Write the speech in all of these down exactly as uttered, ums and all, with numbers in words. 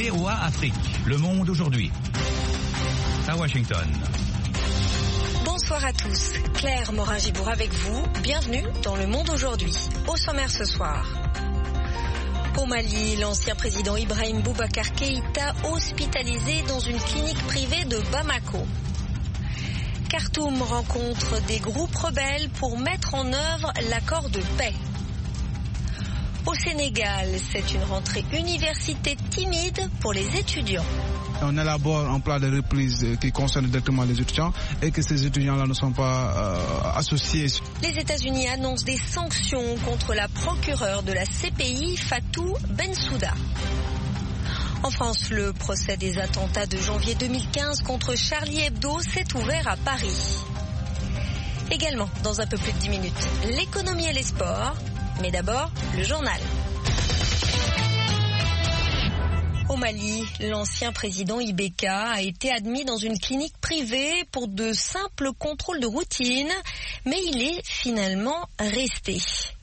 V O A Afrique, Le Monde aujourd'hui. À Washington. Bonsoir à tous, Claire Morin-Gibour avec vous, bienvenue dans Le Monde aujourd'hui. Au sommaire ce soir. Au Mali, l'ancien président Ibrahim Boubacar Keïta hospitalisé dans une clinique privée de Bamako. Khartoum rencontre des groupes rebelles pour mettre en œuvre l'accord de paix. Au Sénégal, c'est une rentrée université timide pour les étudiants. On élabore un plan de reprise qui concerne directement les étudiants et que ces étudiants-là ne sont pas euh, associés. Les États-Unis annoncent des sanctions contre la procureure de la C P I, Fatou Bensouda. En France, le procès des attentats de janvier deux mille quinze contre Charlie Hebdo s'est ouvert à Paris. Également, dans un peu plus de dix minutes, l'économie et les sports. Mais d'abord, le journal. Au Mali, l'ancien président Ibeka a été admis dans une clinique privée pour de simples contrôles de routine, mais il est finalement resté.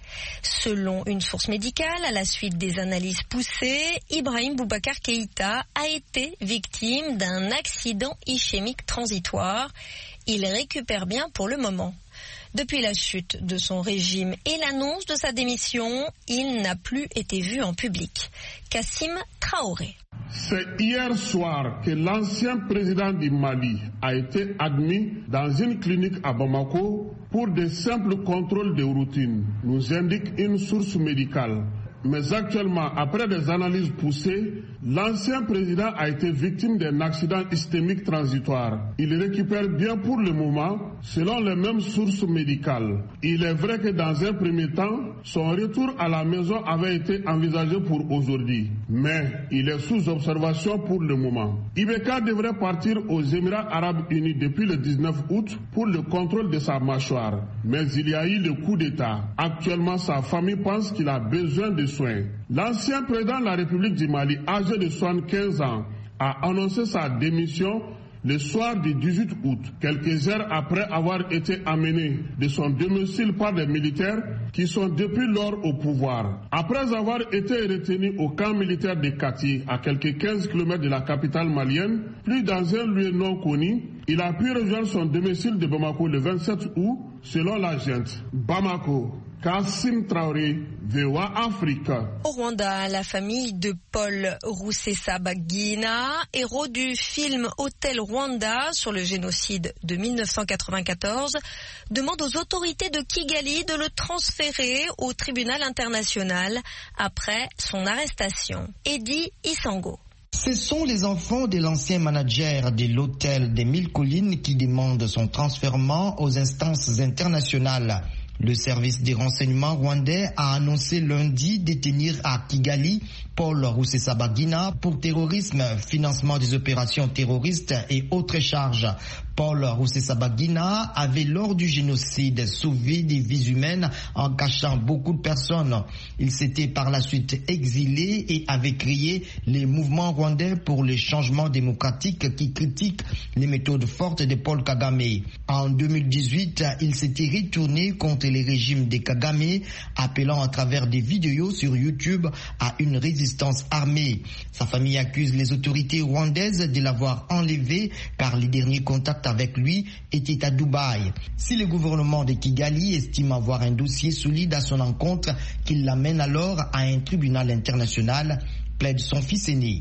Selon une source médicale, à la suite des analyses poussées, Ibrahim Boubacar Keïta a été victime d'un accident ischémique transitoire. Il récupère bien pour le moment. Depuis la chute de son régime et l'annonce de sa démission, il n'a plus été vu en public. Kassim Traoré. C'est hier soir que l'ancien président du Mali a été admis dans une clinique à Bamako pour de simples contrôles de routine, nous indique une source médicale. Mais actuellement, après des analyses poussées, l'ancien président a été victime d'un accident ischémique transitoire. Il récupère bien pour le moment, selon les mêmes sources médicales. Il est vrai que dans un premier temps, son retour à la maison avait été envisagé pour aujourd'hui. Mais il est sous observation pour le moment. Ibeka devrait partir aux Émirats Arabes Unis depuis le dix-neuf août pour le contrôle de sa mâchoire. Mais il y a eu le coup d'État. Actuellement, sa famille pense qu'il a besoin de soins. L'ancien président de la République du Mali, âgé de soixante-quinze ans, a annoncé sa démission le soir du dix-huit août, quelques heures après avoir été amené de son domicile par des militaires qui sont depuis lors au pouvoir. Après avoir été retenu au camp militaire de Kati, à quelques quinze kilomètres de la capitale malienne, puis dans un lieu non connu, il a pu rejoindre son domicile de Bamako le vingt-sept août, selon la junte. Bamako, Kassim Traoré, V O A Afrique. Au Rwanda, la famille de Paul Rusesabagina, héros du film Hôtel Rwanda sur le génocide de mille neuf cent quatre-vingt-quatorze, demande aux autorités de Kigali de le transférer au tribunal international après son arrestation. Eddie Isango. Ce sont les enfants de l'ancien manager de l'hôtel des Mille Collines qui demandent son transfèrement aux instances internationales. Le service des renseignements rwandais a annoncé lundi détenir à Kigali Paul Rusesabagina pour terrorisme, financement des opérations terroristes et autres charges. Paul Rusesabagina avait lors du génocide sauvé des vies humaines en cachant beaucoup de personnes. Il s'était par la suite exilé et avait créé les mouvements rwandais pour les changements démocratiques qui critiquent les méthodes fortes de Paul Kagame. En deux mille dix-huit, il s'était retourné contre les régimes de Kagame, appelant à travers des vidéos sur YouTube à une résistance armée. Sa famille accuse les autorités rwandaises de l'avoir enlevé car les derniers contacts avec lui était à Dubaï. Si le gouvernement de Kigali estime avoir un dossier solide à son encontre, qu'il l'amène alors à un tribunal international, plaide son fils aîné.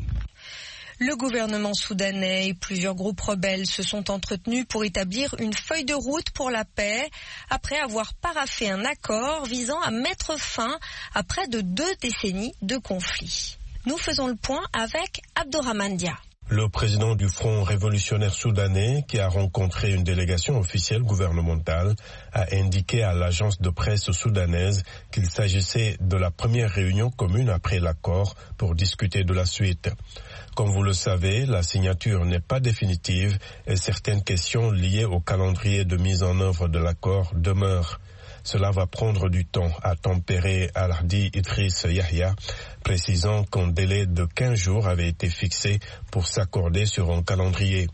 Le gouvernement soudanais et plusieurs groupes rebelles se sont entretenus pour établir une feuille de route pour la paix après avoir paraphé un accord visant à mettre fin à près de deux décennies de conflit. Nous faisons le point avec Abdourahmane Dia. Le président du Front révolutionnaire soudanais, qui a rencontré une délégation officielle gouvernementale, a indiqué à l'agence de presse soudanaise qu'il s'agissait de la première réunion commune après l'accord pour discuter de la suite. Comme vous le savez, la signature n'est pas définitive et certaines questions liées au calendrier de mise en œuvre de l'accord demeurent. Cela va prendre du temps, a tempéré Al-Hadi Idriss Yahya, précisant qu'un délai de quinze jours avait été fixé pour s'accorder sur un calendrier.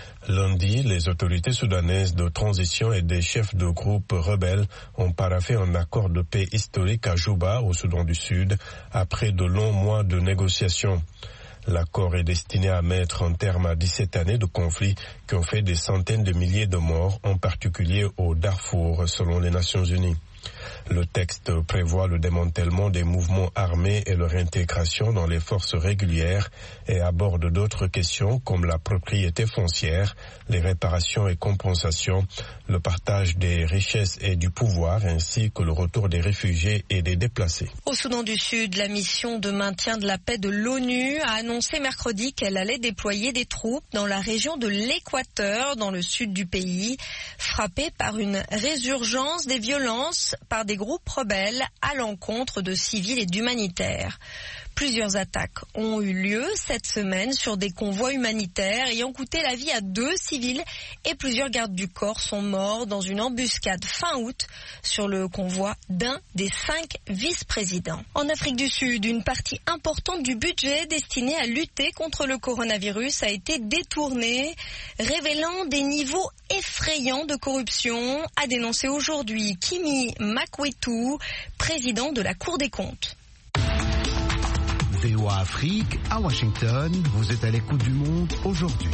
Lundi, les autorités soudanaises de transition et des chefs de groupes rebelles ont paraphé un accord de paix historique à Juba, au Soudan du Sud, après de longs mois de négociations. L'accord est destiné à mettre un terme à dix-sept années de conflit qui ont fait des centaines de milliers de morts, en particulier au Darfour, selon les Nations Unies. Le texte prévoit le démantèlement des mouvements armés et leur intégration dans les forces régulières et aborde d'autres questions comme la propriété foncière, les réparations et compensations, le partage des richesses et du pouvoir ainsi que le retour des réfugiés et des déplacés. Au Soudan du Sud, la mission de maintien de la paix de l'ONU a annoncé mercredi qu'elle allait déployer des troupes dans la région de l'Équateur, dans le sud du pays, frappée par une résurgence des violences par des groupes rebelles à l'encontre de civils et d'humanitaires. Plusieurs attaques ont eu lieu cette semaine sur des convois humanitaires ayant coûté la vie à deux civils et plusieurs gardes du corps sont morts dans une embuscade fin août sur le convoi d'un des cinq vice-présidents. En Afrique du Sud, une partie importante du budget destiné à lutter contre le coronavirus a été détournée, révélant des niveaux effrayants de corruption, a dénoncé aujourd'hui Kimi Makwetu, président de la Cour des comptes. V O A Afrique, à Washington, vous êtes à l'écoute du monde aujourd'hui.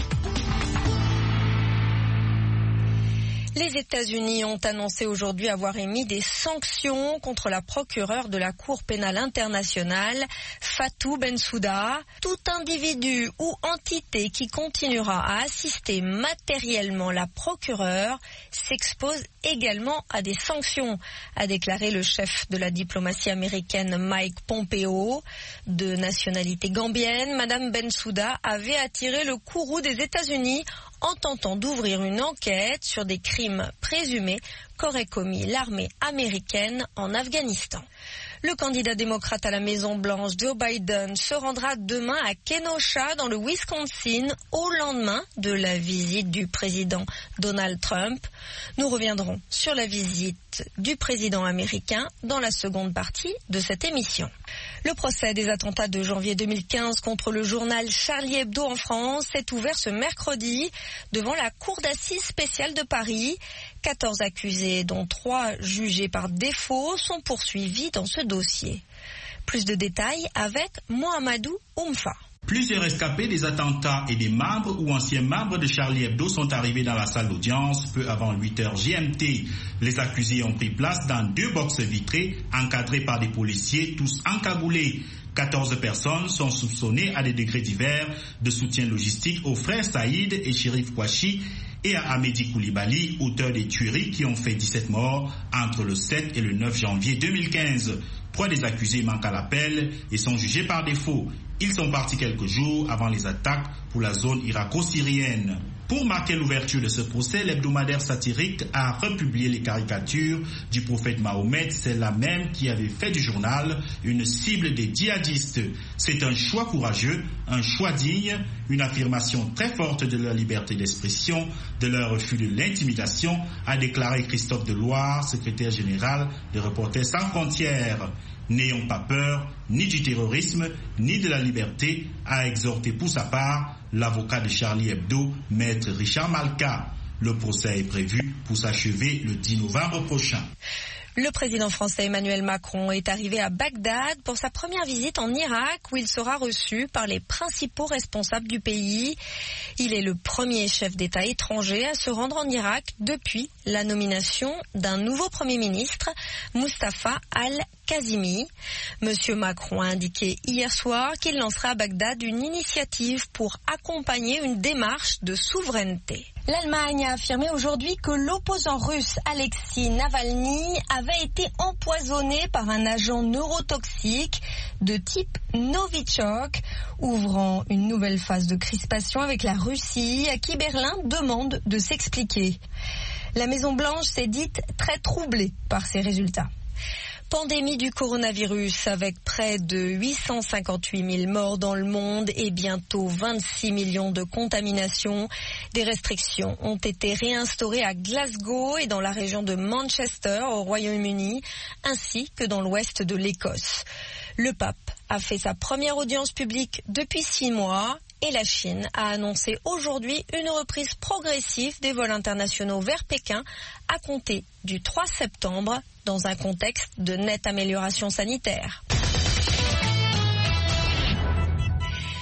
Les États-Unis ont annoncé aujourd'hui avoir émis des sanctions contre la procureure de la Cour pénale internationale, Fatou Bensouda. Tout individu ou entité qui continuera à assister matériellement la procureure s'expose également à des sanctions, a déclaré le chef de la diplomatie américaine Mike Pompeo. De nationalité gambienne, Madame Bensouda avait attiré le courroux des États-Unis en tentant d'ouvrir une enquête sur des crimes présumés qu'aurait commis l'armée américaine en Afghanistan. Le candidat démocrate à la Maison-Blanche, Joe Biden, se rendra demain à Kenosha, dans le Wisconsin, au lendemain de la visite du président Donald Trump. Nous reviendrons sur la visite du président américain dans la seconde partie de cette émission. Le procès des attentats de janvier deux mille quinze contre le journal Charlie Hebdo en France est ouvert ce mercredi devant la Cour d'assises spéciale de Paris. quatorze accusés, dont trois jugés par défaut, sont poursuivis dans ce dossier. Plus de détails avec Mohamedou Oumfa. Plusieurs rescapés des attentats et des membres ou anciens membres de Charlie Hebdo sont arrivés dans la salle d'audience peu avant huit heures G M T. Les accusés ont pris place dans deux boxes vitrées encadrées par des policiers, tous encagoulés. quatorze personnes sont soupçonnées à des degrés divers de soutien logistique aux frères Saïd et Chérif Kouachi et à Amédi Koulibaly, auteur des tueries qui ont fait dix-sept morts entre le sept et le neuf janvier deux mille quinze. Trois des accusés manquent à l'appel et sont jugés par défaut. Ils sont partis quelques jours avant les attaques pour la zone irako-syrienne. Pour marquer l'ouverture de ce procès, l'hebdomadaire satirique a republié les caricatures du prophète Mahomet, celle-là même qui avait fait du journal une cible des djihadistes. C'est un choix courageux, un choix digne, une affirmation très forte de leur liberté d'expression, de leur refus de l'intimidation, a déclaré Christophe Deloire, secrétaire général de Reporters sans frontières. N'ayons pas peur, ni du terrorisme, ni de la liberté, a exhorté pour sa part l'avocat de Charlie Hebdo, maître Richard Malka. Le procès est prévu pour s'achever le dix novembre prochain. Le président français Emmanuel Macron est arrivé à Bagdad pour sa première visite en Irak, où il sera reçu par les principaux responsables du pays. Il est le premier chef d'État étranger à se rendre en Irak depuis la nomination d'un nouveau Premier ministre, Mustafa Al-Kazimi. Monsieur Macron a indiqué hier soir qu'il lancera à Bagdad une initiative pour accompagner une démarche de souveraineté. L'Allemagne a affirmé aujourd'hui que l'opposant russe Alexei Navalny avait été empoisonné par un agent neurotoxique de type Novichok, ouvrant une nouvelle phase de crispation avec la Russie, à qui Berlin demande de s'expliquer. La Maison-Blanche s'est dite très troublée par ces résultats. Pandémie du coronavirus avec près de huit cent cinquante-huit mille morts dans le monde et bientôt vingt-six millions de contaminations. Des restrictions ont été réinstaurées à Glasgow et dans la région de Manchester au Royaume-Uni, ainsi que dans l'ouest de l'Écosse. Le pape a fait sa première audience publique depuis six mois. Et la Chine a annoncé aujourd'hui une reprise progressive des vols internationaux vers Pékin à compter du trois septembre dans un contexte de nette amélioration sanitaire. Voilà.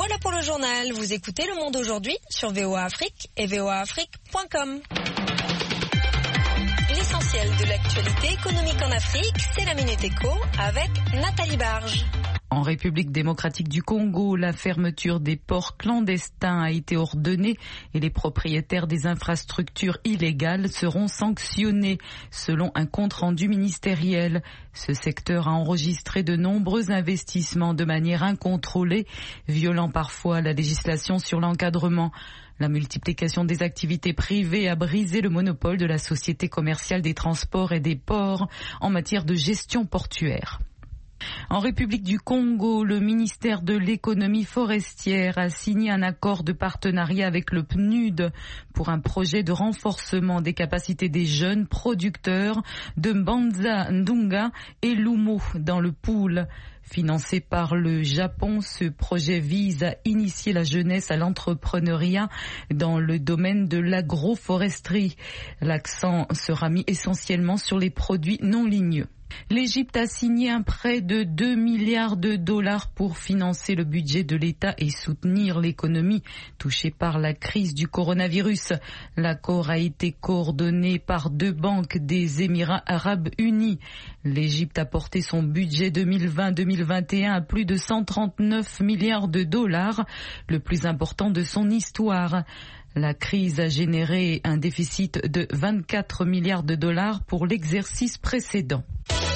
Voilà pour le journal. Vous écoutez Le Monde aujourd'hui sur V O A Afrique et V O A Afrique point com. L'essentiel de l'actualité économique en Afrique, c'est la Minute Éco avec Nathalie Barge. En République démocratique du Congo, la fermeture des ports clandestins a été ordonnée et les propriétaires des infrastructures illégales seront sanctionnés selon un compte-rendu ministériel. Ce secteur a enregistré de nombreux investissements de manière incontrôlée, violant parfois la législation sur l'encadrement. La multiplication des activités privées a brisé le monopole de la Société commerciale des transports et des ports en matière de gestion portuaire. En République du Congo, le ministère de l'économie forestière a signé un accord de partenariat avec le P N U D pour un projet de renforcement des capacités des jeunes producteurs de Mbanza Ndunga et Lumo dans le Poul. Financé par le Japon, ce projet vise à initier la jeunesse à l'entrepreneuriat dans le domaine de l'agroforesterie. L'accent sera mis essentiellement sur les produits non ligneux. L'Égypte a signé un prêt de deux milliards de dollars pour financer le budget de l'État et soutenir l'économie touchée par la crise du coronavirus. L'accord a été coordonné par deux banques des Émirats arabes unis. L'Égypte a porté son budget deux mille vingt deux mille vingt et un à plus de cent trente-neuf milliards de dollars, le plus important de son histoire. La crise a généré un déficit de vingt-quatre milliards de dollars pour l'exercice précédent.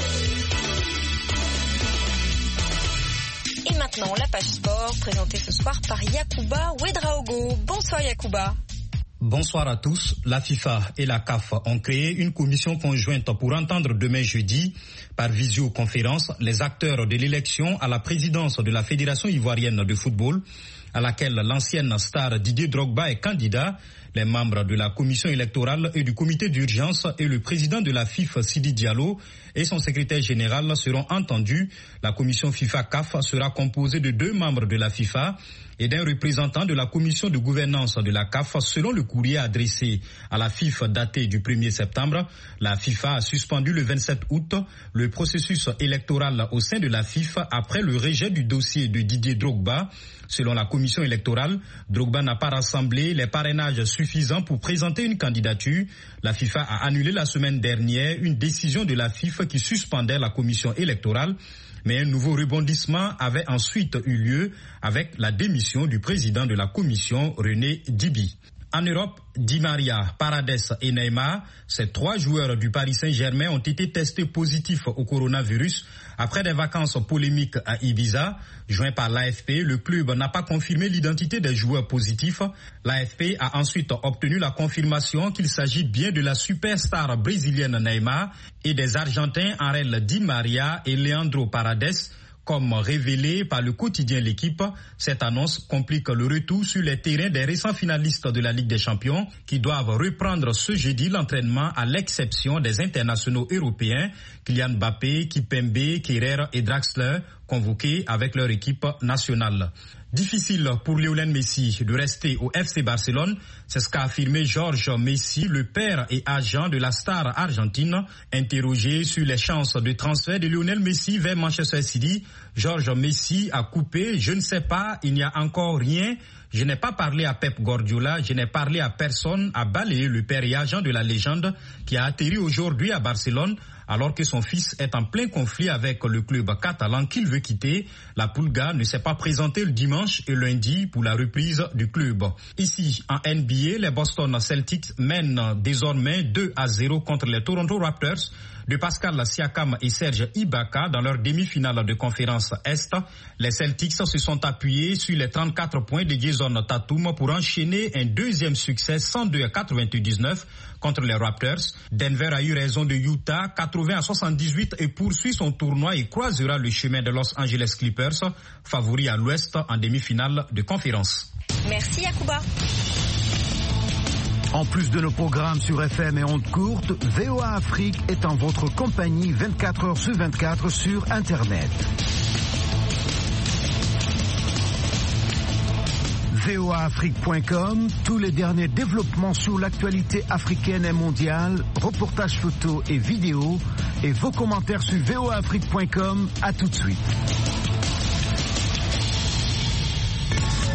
Et maintenant, la page sport, présentée ce soir par Yacouba Ouedraogo. Bonsoir Yacouba. Bonsoir à tous. La FIFA et la C A F ont créé une commission conjointe pour entendre demain jeudi, par visioconférence, les acteurs de l'élection à la présidence de la Fédération ivoirienne de football, à laquelle l'ancienne star Didier Drogba est candidat. Les membres de la commission électorale et du comité d'urgence et le président de la FIFA Sidi Diallo et son secrétaire général seront entendus. La commission FIFA-C A F sera composée de deux membres de la FIFA et d'un représentant de la commission de gouvernance de la C A F. Selon le courrier adressé à la FIFA daté du premier septembre, la FIFA a suspendu le vingt-sept août le processus électoral au sein de la FIFA après le rejet du dossier de Didier Drogba. Selon la commission électorale, Drogba n'a pas rassemblé les parrainages suffisants pour présenter une candidature. La FIFA a annulé la semaine dernière une décision de la FIFA qui suspendait la commission électorale. Mais un nouveau rebondissement avait ensuite eu lieu avec la démission du président de la commission, René Dibi. En Europe, Di Maria, Paredes et Neymar, ces trois joueurs du Paris Saint-Germain ont été testés positifs au coronavirus après des vacances polémiques à Ibiza. Joint par l'A F P, le club n'a pas confirmé l'identité des joueurs positifs. L'A F P a ensuite obtenu la confirmation qu'il s'agit bien de la superstar brésilienne Neymar et des Argentins Ángel Di Maria et Leandro Paredes. Comme révélé par le quotidien L'Équipe, cette annonce complique le retour sur les terrains des récents finalistes de la Ligue des Champions qui doivent reprendre ce jeudi l'entraînement à l'exception des internationaux européens Kylian Mbappé, Kimpembe, Kerrer et Draxler convoqués avec leur équipe nationale. Difficile pour Lionel Messi de rester au F C Barcelone, c'est ce qu'a affirmé Georges Messi, le père et agent de la star argentine. Interrogé sur les chances de transfert de Lionel Messi vers Manchester City, Georges Messi a coupé « Je ne sais pas, il n'y a encore rien. Je n'ai pas parlé à Pep Guardiola, je n'ai parlé à personne », a balayé le père et agent de la légende qui a atterri aujourd'hui à Barcelone alors que son fils est en plein conflit avec le club catalan qu'il veut quitter. La Pulga ne s'est pas présentée le dimanche et lundi pour la reprise du club. Ici, en N B A, les Boston Celtics mènent désormais deux à zéro contre les Toronto Raptors de Pascal Siakam et Serge Ibaka dans leur demi-finale de conférence Est. Les Celtics se sont appuyés sur les trente-quatre points de Jason Tatum pour enchaîner un deuxième succès cent deux à quatre-vingt-dix-neuf contre les Raptors. Denver a eu raison de Utah quatre-vingts à soixante-dix-huit et poursuit son tournoi et croisera le chemin de Los Angeles Clippers, favori à l'Ouest en demi-finale de conférence. Merci Yacouba. En plus de nos programmes sur F M et ondes courtes, V O A Afrique est en votre compagnie vingt-quatre heures sur vingt-quatre sur Internet. V O A Afrique point com, tous les derniers développements sur l'actualité africaine et mondiale, reportages photos et vidéos, et vos commentaires sur V O A Afrique point com. À tout de suite.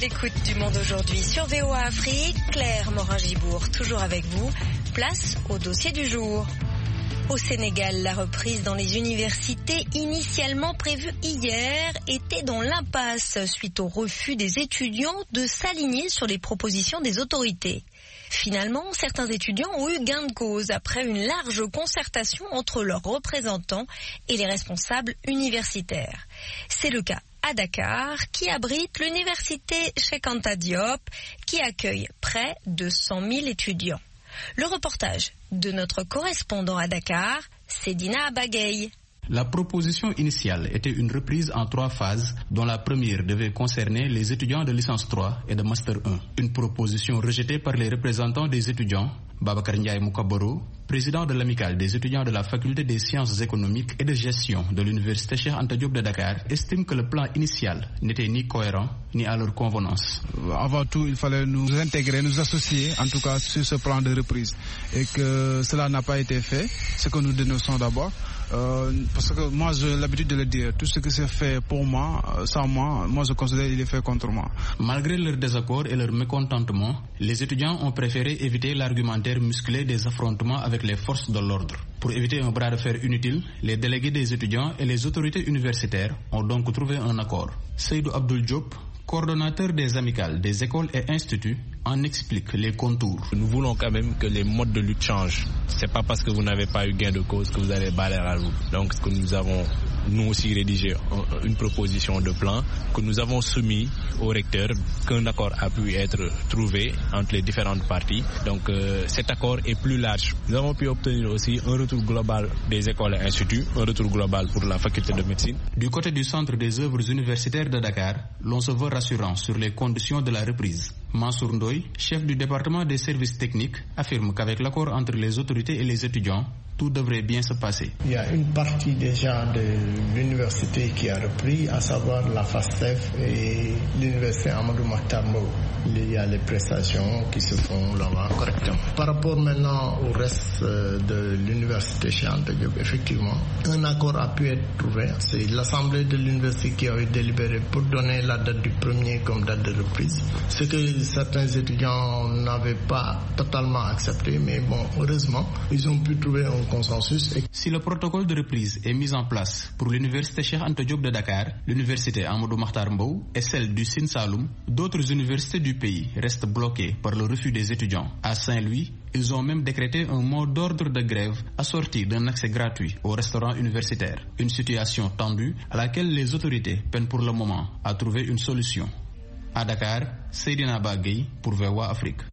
l'écoute du Monde aujourd'hui sur V O A Afrique. Claire Morin-Gibourg, toujours avec vous. Place au dossier du jour. Au Sénégal, la reprise dans les universités initialement prévue hier était dans l'impasse suite au refus des étudiants de s'aligner sur les propositions des autorités. Finalement, certains étudiants ont eu gain de cause après une large concertation entre leurs représentants et les responsables universitaires. C'est le cas à Dakar, qui abrite l'université Cheikh Anta Diop, qui accueille près de cent mille étudiants. Le reportage de notre correspondant à Dakar, Sedina Abagay. La proposition initiale était une reprise en trois phases, dont la première devait concerner les étudiants de licence trois et de master un. Une proposition rejetée par les représentants des étudiants, Babacar Ndiaye Moukaboro, président de l'amicale des étudiants de la faculté des sciences économiques et de gestion de l'université Cheikh Anta Diop de Dakar, estime que le plan initial n'était ni cohérent ni à leur convenance. Avant tout, il fallait nous intégrer, nous associer, en tout cas sur ce plan de reprise, et que cela n'a pas été fait, ce que nous dénonçons d'abord. Euh, parce que moi j'ai l'habitude de le dire, tout ce que c'est fait pour moi, sans moi, moi je considère qu'il est fait contre moi. Malgré leur désaccord et leur mécontentement, les étudiants ont préféré éviter l'argumentaire musclé des affrontements avec les forces de l'ordre. Pour éviter un bras de fer inutile, les délégués des étudiants et les autorités universitaires ont donc trouvé un accord. Seydou Abdoul Diop, coordonnateur des amicales des écoles et instituts, en explique les contours. Nous voulons quand même que les modes de lutte changent. C'est pas parce que vous n'avez pas eu gain de cause que vous allez balayer à vous. Donc ce que nous avons nous aussi rédigé une proposition de plan que nous avons soumis au recteur, qu'un accord a pu être trouvé entre les différentes parties. Donc euh, cet accord est plus large. Nous avons pu obtenir aussi un retour global des écoles et instituts, un retour global pour la faculté de médecine. Du côté du centre des œuvres universitaires de Dakar, l'on se veut rassurant sur les conditions de la reprise. Mansour Ndoye, chef du département des services techniques, affirme qu'avec l'accord entre les autorités et les étudiants, tout devrait bien se passer. Il y a une partie déjà de l'université qui a repris, à savoir la FASTEF et l'université Amadou Mahtar Mbow. Il y a les prestations qui se font là-bas correctement. Par rapport maintenant au reste de l'université Cheikh Anta Diop, effectivement, un accord a pu être trouvé. C'est l'assemblée de l'université qui avait délibéré pour donner la date du premier comme date de reprise. Ce que certains étudiants n'avaient pas totalement accepté, mais bon, heureusement, ils ont pu trouver un consensus. Si le protocole de reprise est mis en place pour l'université Cheikh Anta Diop de Dakar, l'université Amadou Mahtar Mbow et celle du Sine Saloum, d'autres universités du pays restent bloquées par le refus des étudiants. À Saint-Louis, ils ont même décrété un mot d'ordre de grève assorti d'un accès gratuit aux restaurants universitaires. Une situation tendue à laquelle les autorités peinent pour le moment à trouver une solution. À Dakar, Seydina Bagay pour V O A Afrique.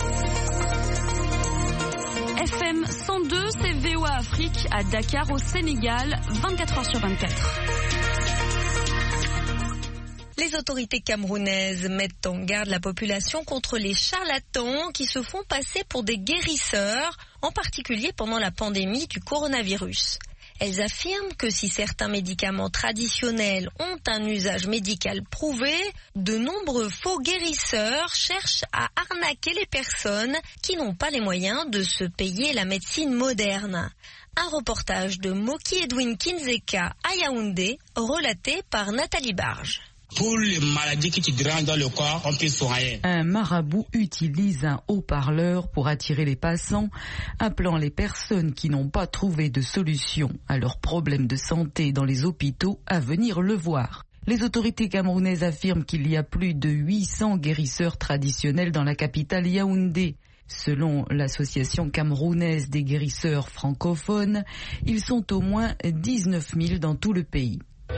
F M cent deux, c'est V O A Afrique à Dakar au Sénégal, vingt-quatre heures sur vingt-quatre. Les autorités camerounaises mettent en garde la population contre les charlatans qui se font passer pour des guérisseurs, en particulier pendant la pandémie du coronavirus. Elles affirment que si certains médicaments traditionnels ont un usage médical prouvé, de nombreux faux guérisseurs cherchent à arnaquer les personnes qui n'ont pas les moyens de se payer la médecine moderne. Un reportage de Moki Edwin Kinzeka à Yaoundé, relaté par Nathalie Barge. Pour les maladies qui te dérangent dans le corps, on peut soigner. Un marabout utilise un haut-parleur pour attirer les passants, appelant les personnes qui n'ont pas trouvé de solution à leurs problèmes de santé dans les hôpitaux à venir le voir. Les autorités camerounaises affirment qu'il y a plus de huit cents guérisseurs traditionnels dans la capitale Yaoundé. Selon l'association camerounaise des guérisseurs francophones, ils sont au moins dix-neuf mille dans tout le pays.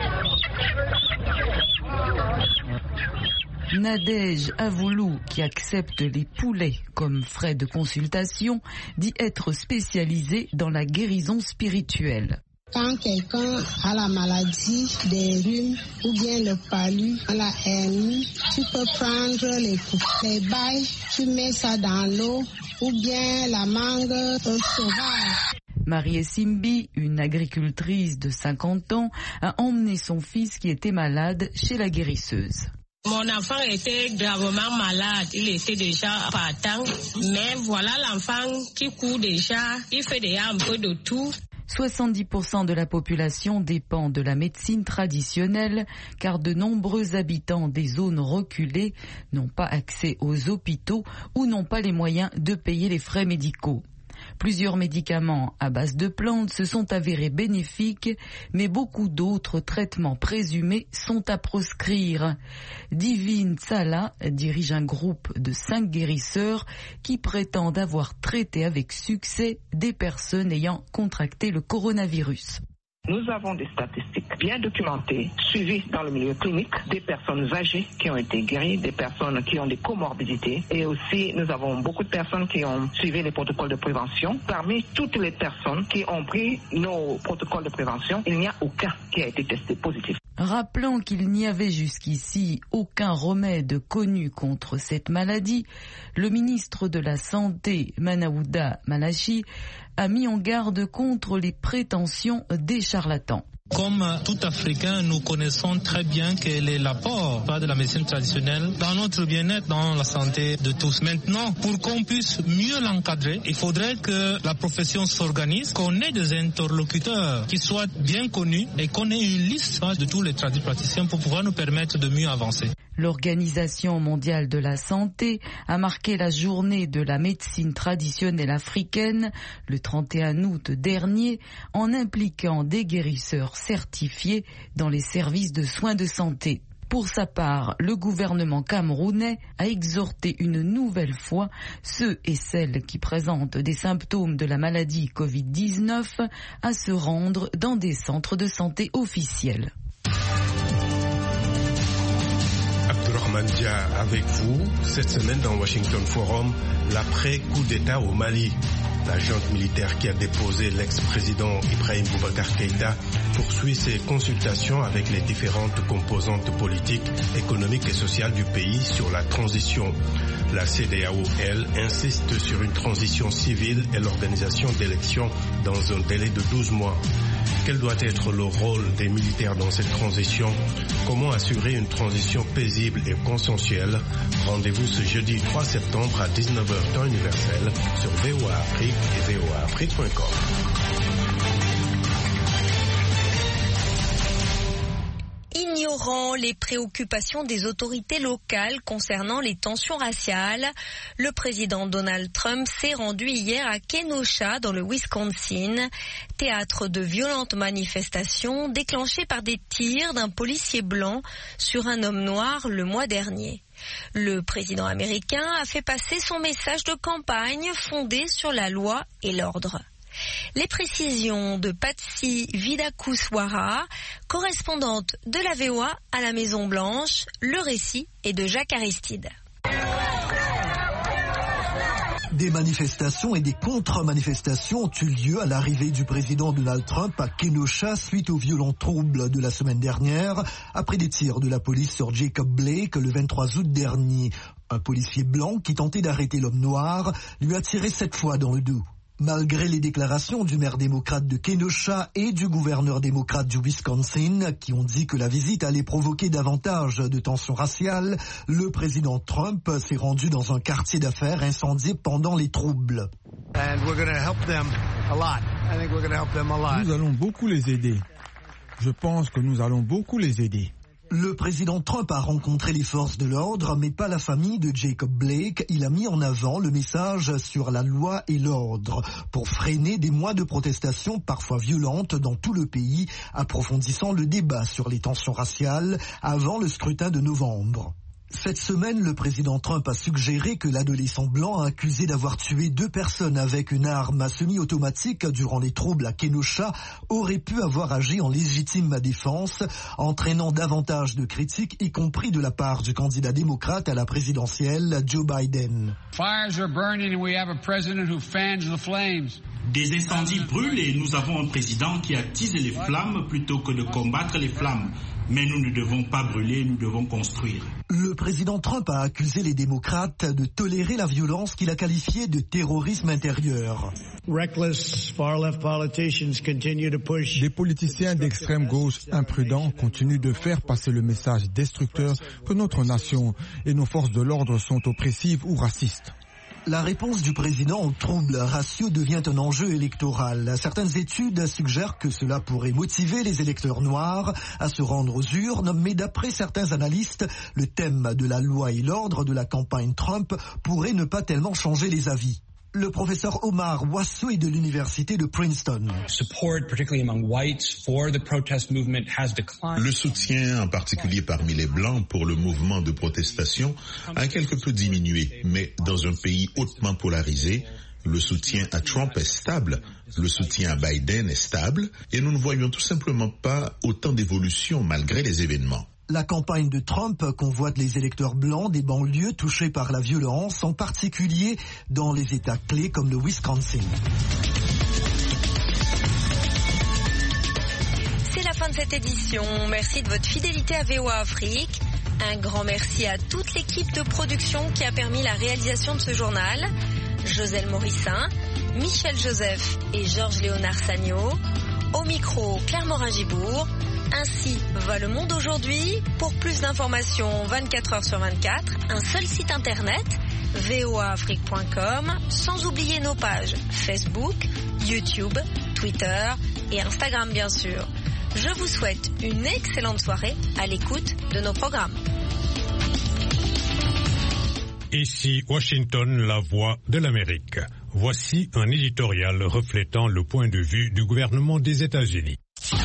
Nadège Avoulou, qui accepte les poulets comme frais de consultation, dit être spécialisée dans la guérison spirituelle. Quand quelqu'un a la maladie des rhumes ou bien le palu, la hernie, tu peux prendre les, les bails, tu mets ça dans l'eau ou bien la mangue sauvage. Marie Simbi, une agricultrice de cinquante ans, a emmené son fils qui était malade chez la guérisseuse. Mon enfant était gravement malade, il était déjà partant, mais voilà l'enfant qui court déjà, il fait déjà un peu de tout. soixante-dix pour cent de la population dépend de la médecine traditionnelle car de nombreux habitants des zones reculées n'ont pas accès aux hôpitaux ou n'ont pas les moyens de payer les frais médicaux. Plusieurs médicaments à base de plantes se sont avérés bénéfiques, mais beaucoup d'autres traitements présumés sont à proscrire. Divine Sala dirige un groupe de cinq guérisseurs qui prétendent avoir traité avec succès des personnes ayant contracté le coronavirus. Nous avons des statistiques bien documentées, suivies dans le milieu clinique, des personnes âgées qui ont été guéries, des personnes qui ont des comorbidités et aussi nous avons beaucoup de personnes qui ont suivi les protocoles de prévention. Parmi toutes les personnes qui ont pris nos protocoles de prévention, il n'y a aucun qui a été testé positif. Rappelant qu'il n'y avait jusqu'ici aucun remède connu contre cette maladie, le ministre de la Santé, Manaouda Malachi, a mis en garde contre les prétentions des charlatans. Comme tout Africain, nous connaissons très bien quel est l'apport de la médecine traditionnelle dans notre bien-être, dans la santé de tous. Maintenant, pour qu'on puisse mieux l'encadrer, il faudrait que la profession s'organise, qu'on ait des interlocuteurs qui soient bien connus et qu'on ait une liste de tous les praticiens pour pouvoir nous permettre de mieux avancer. L'Organisation mondiale de la santé a marqué la journée de la médecine traditionnelle africaine le trente et un août dernier en impliquant des guérisseurs certifiés dans les services de soins de santé. Pour sa part, le gouvernement camerounais a exhorté une nouvelle fois ceux et celles qui présentent des symptômes de la maladie covid dix-neuf à se rendre dans des centres de santé officiels. Abdourahmane Dia avec vous, cette semaine dans Washington Forum, l'après-coup d'État au Mali. La junte militaire qui a déposé l'ex-président Ibrahim Boubacar Keïta poursuit ses consultations avec les différentes composantes politiques, économiques et sociales du pays sur la transition. La C E D E A O, elle, insiste sur une transition civile et l'organisation d'élections dans un délai de douze mois. Quel doit être le rôle des militaires dans cette transition? Comment assurer une transition paisible et consensuelle? Rendez-vous ce jeudi trois septembre à dix-neuf heures temps universel sur V O A Afrique et V O A Afrique point com. Ignorant les préoccupations des autorités locales concernant les tensions raciales, le président Donald Trump s'est rendu hier à Kenosha, dans le Wisconsin, théâtre de violentes manifestations déclenchées par des tirs d'un policier blanc sur un homme noir le mois dernier. Le président américain a fait passer son message de campagne fondé sur la loi et l'ordre. Les précisions de Patsy Widakuswara, correspondante de la V O A à la Maison Blanche. Le récit est de Jacques Aristide. Des manifestations et des contre-manifestations ont eu lieu à l'arrivée du président Donald Trump à Kenosha suite aux violents troubles de la semaine dernière, après des tirs de la police sur Jacob Blake le vingt-trois août dernier. Un policier blanc qui tentait d'arrêter l'homme noir lui a tiré sept fois dans le dos. Malgré les déclarations du maire démocrate de Kenosha et du gouverneur démocrate du Wisconsin, qui ont dit que la visite allait provoquer davantage de tensions raciales, le président Trump s'est rendu dans un quartier d'affaires incendié pendant les troubles. Nous allons beaucoup les aider. Je pense que nous allons beaucoup les aider. Le président Trump a rencontré les forces de l'ordre, mais pas la famille de Jacob Blake. Il a mis en avant le message sur la loi et l'ordre pour freiner des mois de protestations parfois violentes dans tout le pays, approfondissant le débat sur les tensions raciales avant le scrutin de novembre. Cette semaine, le président Trump a suggéré que l'adolescent blanc accusé d'avoir tué deux personnes avec une arme semi-automatique durant les troubles à Kenosha aurait pu avoir agi en légitime défense, entraînant davantage de critiques, y compris de la part du candidat démocrate à la présidentielle, Joe Biden. Des incendies brûlent et nous avons un président qui attise les flammes plutôt que de combattre les flammes. Mais nous ne devons pas brûler, nous devons construire. Le président Trump a accusé les démocrates de tolérer la violence qu'il a qualifiée de terrorisme intérieur. Des politiciens d'extrême gauche imprudents continuent de faire passer le message destructeur que notre nation et nos forces de l'ordre sont oppressives ou racistes. La réponse du président au trouble raciaux devient un enjeu électoral. Certaines études suggèrent que cela pourrait motiver les électeurs noirs à se rendre aux urnes, mais d'après certains analystes, le thème de la loi et l'ordre de la campagne Trump pourrait ne pas tellement changer les avis. Le professeur Omar Wassou est de l'université de Princeton. Le soutien, en particulier parmi les Blancs, pour le mouvement de protestation a quelque peu diminué. Mais dans un pays hautement polarisé, le soutien à Trump est stable, le soutien à Biden est stable, et nous ne voyons tout simplement pas autant d'évolution malgré les événements. La campagne de Trump convoite les électeurs blancs des banlieues touchés par la violence, en particulier dans les États clés comme le Wisconsin. C'est la fin de cette édition. Merci de votre fidélité à V O A Afrique. Un grand merci à toute l'équipe de production qui a permis la réalisation de ce journal. Joselle Morissin, Michel Joseph et Georges Léonard Sagno. Au micro, Claire Morin-Gibourg. Ainsi va le monde aujourd'hui. Pour plus d'informations vingt-quatre heures sur vingt-quatre, un seul site internet, v o a afrique point com, sans oublier nos pages Facebook, YouTube, Twitter et Instagram bien sûr. Je vous souhaite une excellente soirée à l'écoute de nos programmes. Ici Washington, la voix de l'Amérique. Voici un éditorial reflétant le point de vue du gouvernement des États-Unis.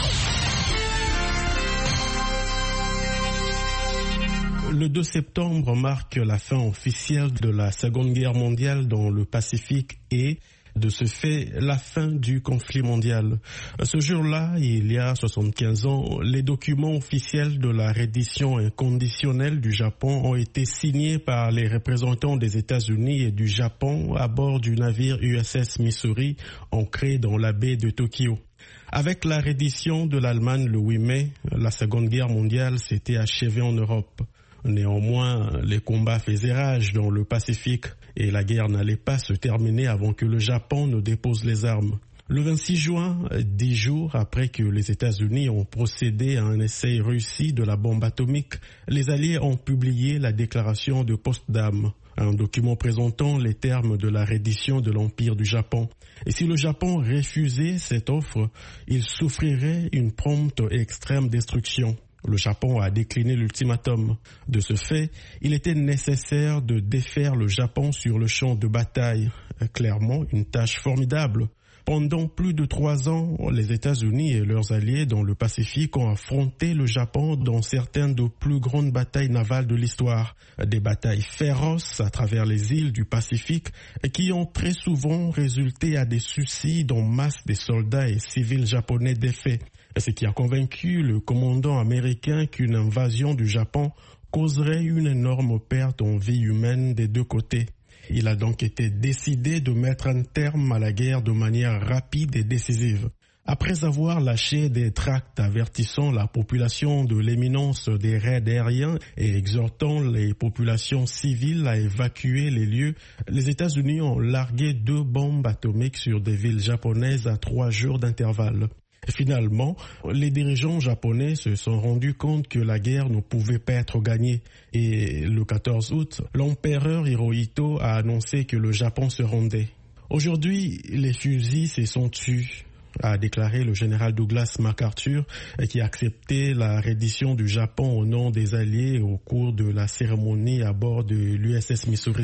Le deux septembre marque la fin officielle de la Seconde Guerre mondiale dans le Pacifique et, de ce fait, la fin du conflit mondial. Ce jour-là, il y a soixante-quinze ans, les documents officiels de la reddition inconditionnelle du Japon ont été signés par les représentants des États-Unis et du Japon à bord du navire U S S Missouri, ancré dans la baie de Tokyo. Avec la reddition de l'Allemagne le huit mai, la Seconde Guerre mondiale s'était achevée en Europe. Néanmoins, les combats faisaient rage dans le Pacifique et la guerre n'allait pas se terminer avant que le Japon ne dépose les armes. Le vingt-six juin, dix jours après que les États-Unis ont procédé à un essai réussi de la bombe atomique, les Alliés ont publié la déclaration de Potsdam, un document présentant les termes de la reddition de l'Empire du Japon. Et si le Japon refusait cette offre, il souffrirait une prompte et extrême destruction. Le Japon a décliné l'ultimatum. De ce fait, il était nécessaire de défaire le Japon sur le champ de bataille. Clairement, une tâche formidable. Pendant plus de trois ans, les États-Unis et leurs alliés dans le Pacifique ont affronté le Japon dans certaines des plus grandes batailles navales de l'histoire. Des batailles féroces à travers les îles du Pacifique qui ont très souvent résulté à des suicides en masse des soldats et civils japonais défaits. Ce qui a convaincu le commandant américain qu'une invasion du Japon causerait une énorme perte en vie humaine des deux côtés. Il a donc été décidé de mettre un terme à la guerre de manière rapide et décisive. Après avoir lâché des tracts avertissant la population de l'imminence des raids aériens et exhortant les populations civiles à évacuer les lieux, les États-Unis ont largué deux bombes atomiques sur des villes japonaises à trois jours d'intervalle. Finalement, les dirigeants japonais se sont rendus compte que la guerre ne pouvait pas être gagnée et le quatorze août, l'empereur Hirohito a annoncé que le Japon se rendait. Aujourd'hui, les fusils se sont tus, a déclaré le général Douglas MacArthur, qui a accepté la reddition du Japon au nom des Alliés au cours de la cérémonie à bord de l'U S S Missouri.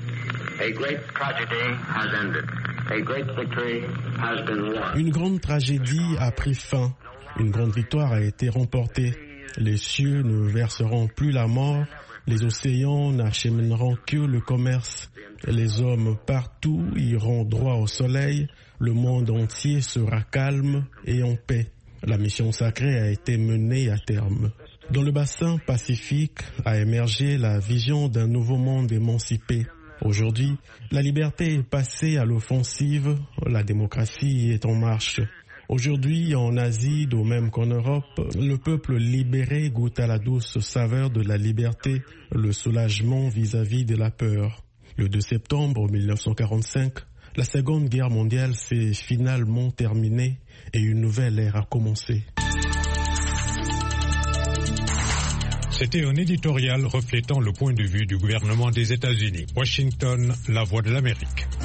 A great tragedy has ended. A great victory has been won. Une grande tragédie a pris fin. Une grande victoire a été remportée. Les cieux ne verseront plus la mort. Les océans n'achemineront que le commerce. Les hommes partout iront droit au soleil. Le monde entier sera calme et en paix. La mission sacrée a été menée à terme. Dans le bassin pacifique a émergé la vision d'un nouveau monde émancipé. Aujourd'hui, la liberté est passée à l'offensive, la démocratie est en marche. Aujourd'hui, en Asie, de même qu'en Europe, le peuple libéré goûte à la douce saveur de la liberté, le soulagement vis-à-vis de la peur. Le deux septembre mille neuf cent quarante-cinq, la Seconde Guerre mondiale s'est finalement terminée et une nouvelle ère a commencé. C'était un éditorial reflétant le point de vue du gouvernement des États-Unis. Washington, La Voix de l'Amérique.